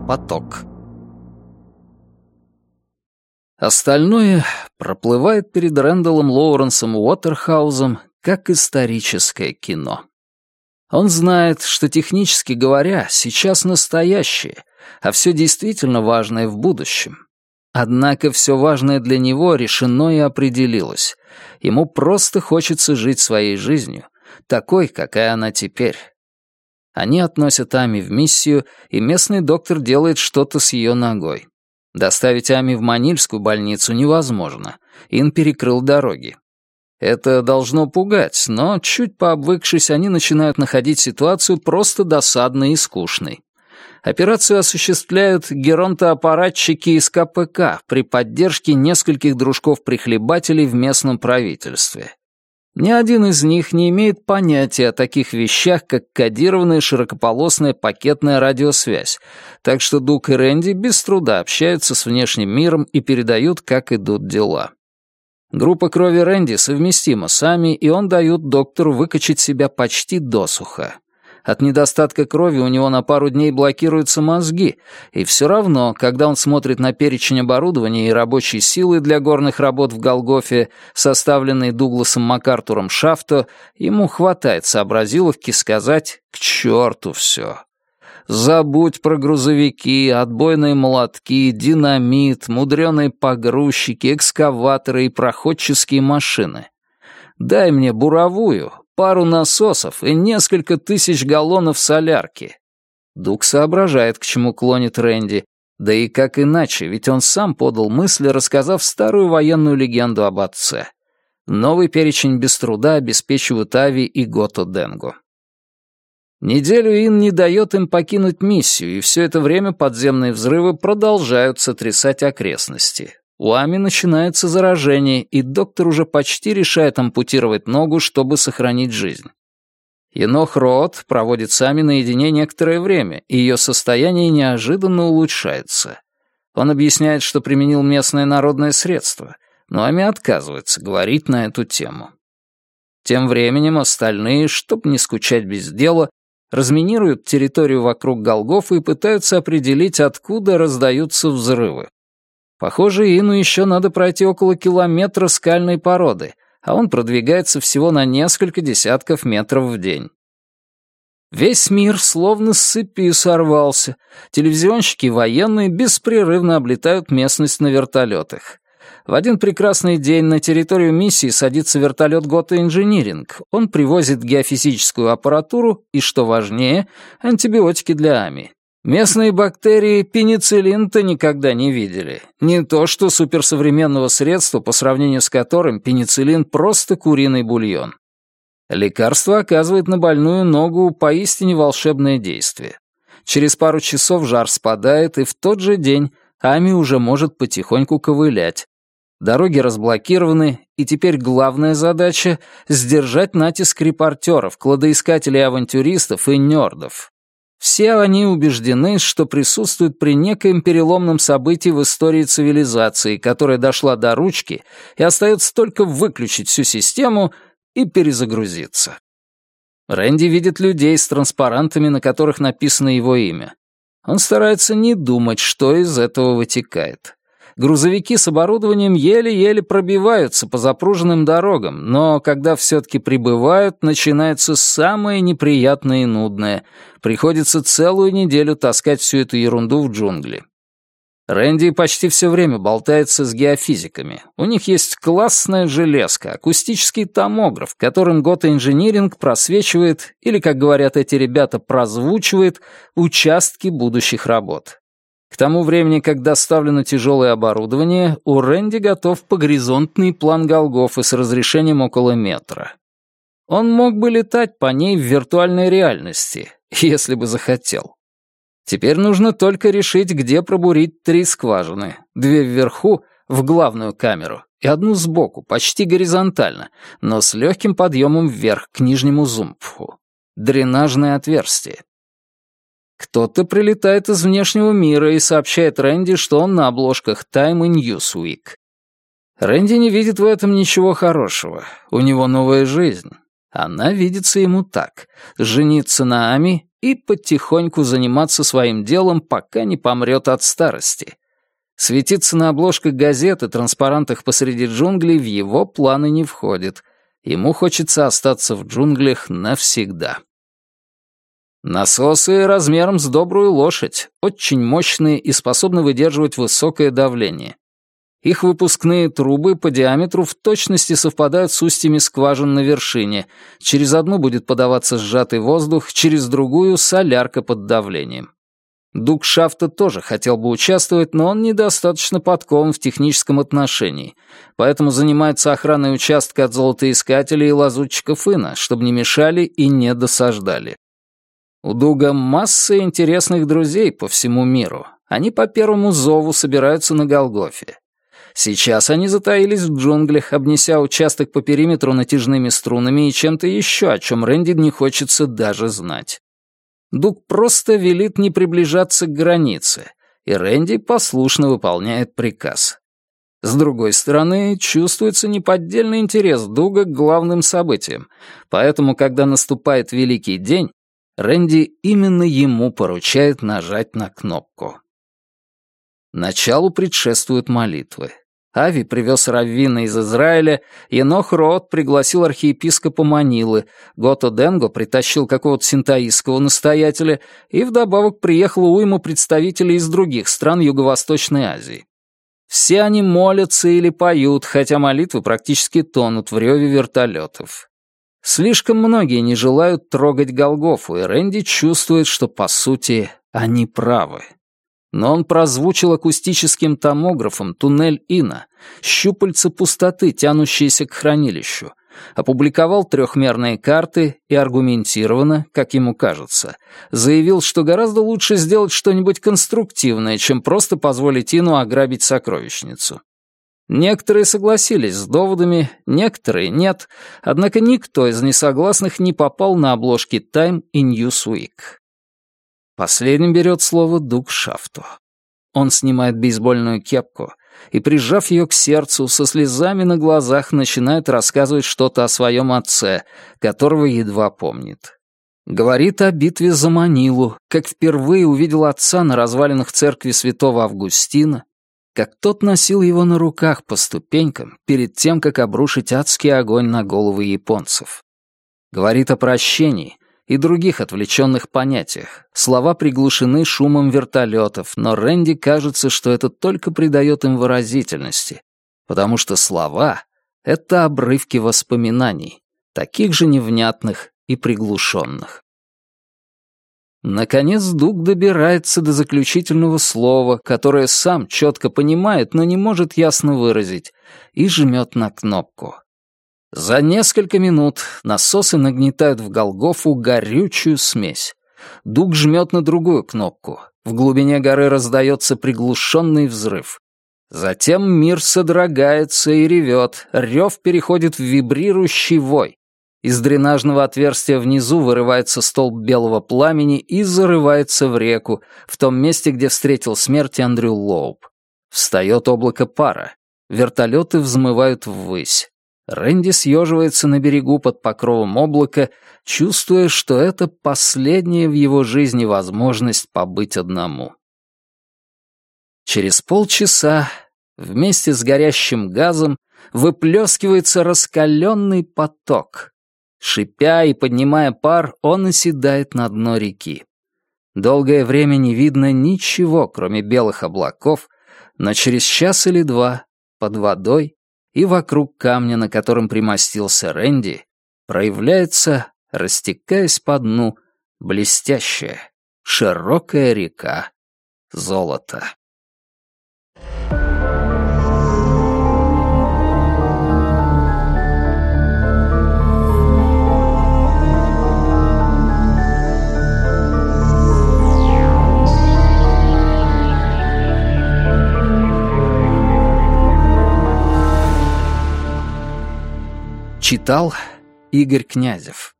поток. Остальное проплывает перед Рэндаллом Лоуренсом Уотерхаузом как историческое кино. Он знает, что, технически говоря, сейчас настоящее, а все действительно важное в будущем. Однако все важное для него решено и определилось. Ему просто хочется жить своей жизнью, такой, какая она теперь. Они относят Ами в миссию, и местный доктор делает что-то с ее ногой. Доставить Ами в Манильскую больницу невозможно. Ин перекрыл дороги. Это должно пугать, но, чуть пообвыкшись, они начинают находить ситуацию просто досадной и скучной. Операцию осуществляют геронтоаппаратчики из КПК при поддержке нескольких дружков-прихлебателей в местном правительстве. Ни один из них не имеет понятия о таких вещах, как кодированная широкополосная пакетная радиосвязь, так что Дуг и Рэнди без труда общаются с внешним миром и передают, как идут дела. Группа крови Рэнди совместима с Ами, и он дает доктору выкачать себя почти досуха. От недостатка крови у него на пару дней блокируются мозги, и все равно, когда он смотрит на перечень оборудования и рабочей силы для горных работ в Голгофе, составленный Дугласом МакАртуром Шафто, ему хватает сообразиловки сказать «к черту все». Забудь про грузовики, отбойные молотки, динамит, мудреные погрузчики, экскаваторы и проходческие машины. Дай мне буровую, пару насосов и несколько тысяч галлонов солярки. Дуг соображает, к чему клонит Рэнди, да и как иначе, ведь он сам подал мысль, рассказав старую военную легенду об отце. Новый перечень без труда обеспечивают Ави и Гото Денго. Неделю Ин не дает им покинуть миссию, и все это время подземные взрывы продолжают сотрясать окрестности. У Ами начинается заражение, и доктор уже почти решает ампутировать ногу, чтобы сохранить жизнь. Енох Роот проводит с Ами наедине некоторое время, и ее состояние неожиданно улучшается. Он объясняет, что применил местное народное средство, но Ами отказывается говорить на эту тему. Тем временем остальные, чтобы не скучать без дела, разминируют территорию вокруг Голгофы и пытаются определить, откуда раздаются взрывы. Похоже, Ину еще надо пройти около километра скальной породы, а он продвигается всего на несколько десятков метров в день. Весь мир словно с цепи сорвался. Телевизионщики и военные беспрерывно облетают местность на вертолетах. В один прекрасный день на территорию миссии садится вертолет Гота Инжиниринг. Он привозит геофизическую аппаратуру и, что важнее, антибиотики для Ами. Местные бактерии пенициллин-то никогда не видели. Не то что суперсовременного средства, по сравнению с которым пенициллин просто куриный бульон. Лекарство оказывает на больную ногу поистине волшебное действие. Через пару часов жар спадает, и в тот же день Ами уже может потихоньку ковылять. Дороги разблокированы, и теперь главная задача — сдержать натиск репортеров, кладоискателей-авантюристов и нердов. Все они убеждены, что присутствуют при некоем переломном событии в истории цивилизации, которая дошла до ручки, и остается только выключить всю систему и перезагрузиться. Рэнди видит людей с транспарантами, на которых написано его имя. Он старается не думать, что из этого вытекает. Грузовики с оборудованием еле-еле пробиваются по запруженным дорогам, но когда все-таки прибывают, начинается самое неприятное и нудное. Приходится целую неделю таскать всю эту ерунду в джунгли. Рэнди почти все время болтается с геофизиками. У них есть классная железка, акустический томограф, которым Гота Инжиниринг просвечивает, или, как говорят эти ребята, прозвучивает участки будущих работ. К тому времени, как доставлено тяжелое оборудование, у Рэнди готов погоризонтный план Голгофы с разрешением около метра. Он мог бы летать по ней в виртуальной реальности, если бы захотел. Теперь нужно только решить, где пробурить 3 скважины. 2 вверху, в главную камеру, и 1 сбоку, почти горизонтально, но с легким подъемом вверх к нижнему зумпфу. Дренажное отверстие. Кто-то прилетает из внешнего мира и сообщает Рэнди, что он на обложках Time и Newsweek. Рэнди не видит в этом ничего хорошего. У него новая жизнь. Она видится ему так: жениться на Ами и потихоньку заниматься своим делом, пока не помрет от старости. Светиться на обложках газет и транспарантах посреди джунглей в его планы не входит. Ему хочется остаться в джунглях навсегда. Насосы размером с добрую лошадь, очень мощные и способны выдерживать высокое давление. Их выпускные трубы по диаметру в точности совпадают с устьями скважин на вершине. Через одну будет подаваться сжатый воздух, через другую — солярка под давлением. Дуг Шафта тоже хотел бы участвовать, но он недостаточно подкован в техническом отношении, поэтому занимается охраной участка от золотоискателей и лазутчиков Ина, чтобы не мешали и не досаждали. У Дуга масса интересных друзей по всему миру. Они по первому зову собираются на Голгофе. Сейчас они затаились в джунглях, обнеся участок по периметру натяжными струнами и чем-то еще, о чем Рэнди не хочется даже знать. Дуг просто велит не приближаться к границе, и Рэнди послушно выполняет приказ. С другой стороны, чувствуется неподдельный интерес Дуга к главным событиям, поэтому, когда наступает великий день, Рэнди именно ему поручает нажать на кнопку. Началу предшествуют молитвы. Ави привез раввина из Израиля, Енох Роот пригласил архиепископа Манилы, Гото Денго притащил какого-то синтаистского настоятеля, и вдобавок приехало уйма представителей из других стран Юго-Восточной Азии. Все они молятся или поют, хотя молитвы практически тонут в реве вертолетов. Слишком многие не желают трогать Голгофу, и Рэнди чувствует, что, по сути, они правы. Но он прозвучил акустическим томографом туннель Ина, щупальца пустоты, тянущиеся к хранилищу, опубликовал трехмерные карты и аргументированно, как ему кажется, заявил, что гораздо лучше сделать что-нибудь конструктивное, чем просто позволить Ину ограбить сокровищницу. Некоторые согласились с доводами, некоторые нет, однако никто из несогласных не попал на обложки Time и Newsweek. Последним берет слово Дуг Шафту. Он снимает бейсбольную кепку и, прижав ее к сердцу, со слезами на глазах начинает рассказывать что-то о своем отце, которого едва помнит. Говорит о битве за Манилу, как впервые увидел отца на развалинах церкви святого Августина, как тот носил его на руках по ступенькам перед тем, как обрушить адский огонь на головы японцев. Говорит о прощении и других отвлеченных понятиях. Слова приглушены шумом вертолетов, но Рэнди кажется, что это только придает им выразительности, потому что слова — это обрывки воспоминаний, таких же невнятных и приглушенных. Наконец Дуг добирается до заключительного слова, которое сам четко понимает, но не может ясно выразить, и жмет на кнопку. За несколько минут насосы нагнетают в Голгофу горючую смесь. Дуг жмет на другую кнопку. В глубине горы раздается приглушенный взрыв. Затем мир содрогается и ревет, рев переходит в вибрирующий вой. Из дренажного отверстия внизу вырывается столб белого пламени и зарывается в реку, в том месте, где встретил смерть Эндрю Лоуп. Встает облако пара. Вертолеты взмывают ввысь. Рэнди съеживается на берегу под покровом облака, чувствуя, что это последняя в его жизни возможность побыть одному. Через полчаса вместе с горящим газом выплескивается раскаленный поток. Шипя и поднимая пар, он оседает на дно реки. Долгое время не видно ничего, кроме белых облаков, но через час или два под водой и вокруг камня, на котором примостился Рэнди, проявляется, растекаясь по дну, блестящая, широкая река золота. Читал Игорь Князев.